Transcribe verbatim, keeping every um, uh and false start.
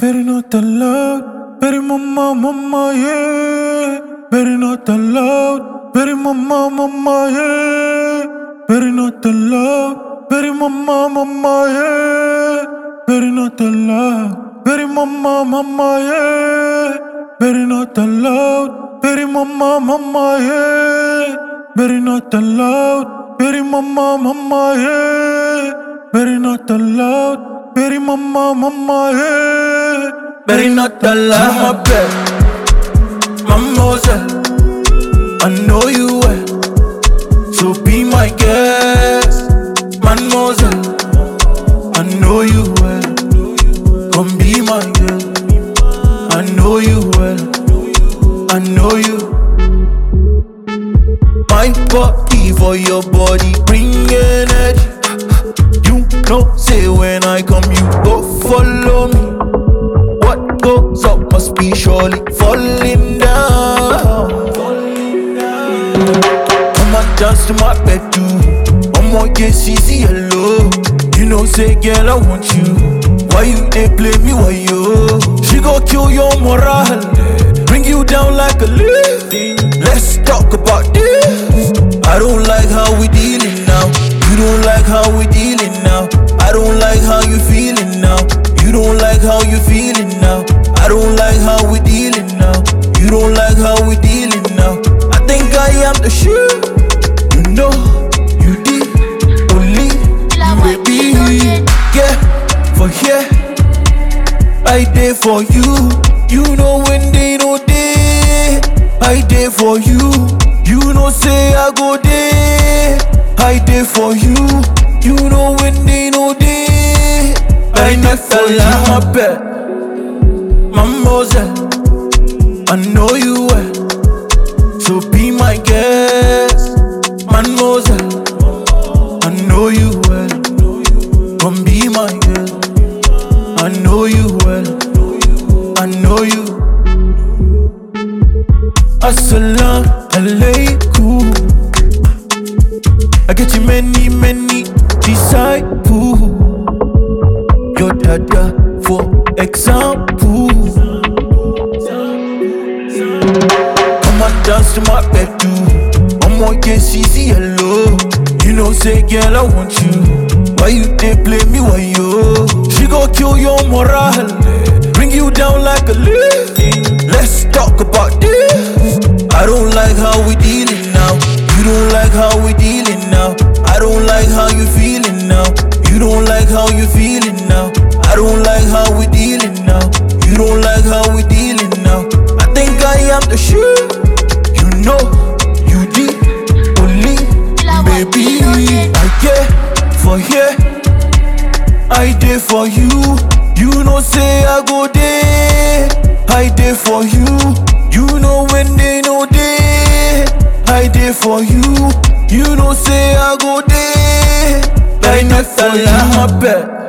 Better not allowed. Better mama, mama, yeah. Better not allowed. Better mama, mama, yeah. Better not allowed. Better mama, mama, yeah. Better not allowed. Better mama, mama, yeah. Better not allowed. Better mama, mama, yeah. Better not allowed. Better mama, mama, yeah. Better not allowed. Better mama, mama, yeah. Better not allowed. My bed, Mademoiselle, I know you well, so be my guest. Mademoiselle, I know you well, come be my girl. I know you well, I know you. My body for your body, bring energy. You know, say when I come, you go follow me. What goes up must be surely falling down. I'ma dance to my bedroom. I'ma get easy hello. You know, say girl, I want you. Why you they play me? Why you? She gon' kill your morale, bring you down like a leaf. Let's talk about this. I don't like how we dealing now. You don't like how we dealing now. I don't like how you feeling now. You don't like how you feeling now. I don't like how we dealing now. You don't like how we dealing now. I think I am the shoe. You know, you did only you baby. Yeah, for here I did for you. You know when they know they I did for you. You know say I go there. I did for you. You know when they know they I did for you. My bed, Mademoiselle, I know you well, so be my guest. Mademoiselle, I know you well, come be my girl. I know you well, I know you. Assalamu alaikum. I get you many, many disciples. Your dada, for example. I'ma dance to my bedroom. I'ma get easy hello. You know, say girl, I want you. Why you they play me? Why you? She gon' kill your morale, bring you down like a leaf. Let's talk about this. I don't like how we dealing now. You don't like how we dealing now. I don't like how you feeling now. You don't like how you feeling now. I don't like how we dealing now. You don't like how we dealing now. I think I am the shoe. You know, you did only baby. I get for here, I did for you. You know say I go there. I did for you. You know when they know they I did for you. You know say I go there. I did for you. My bed,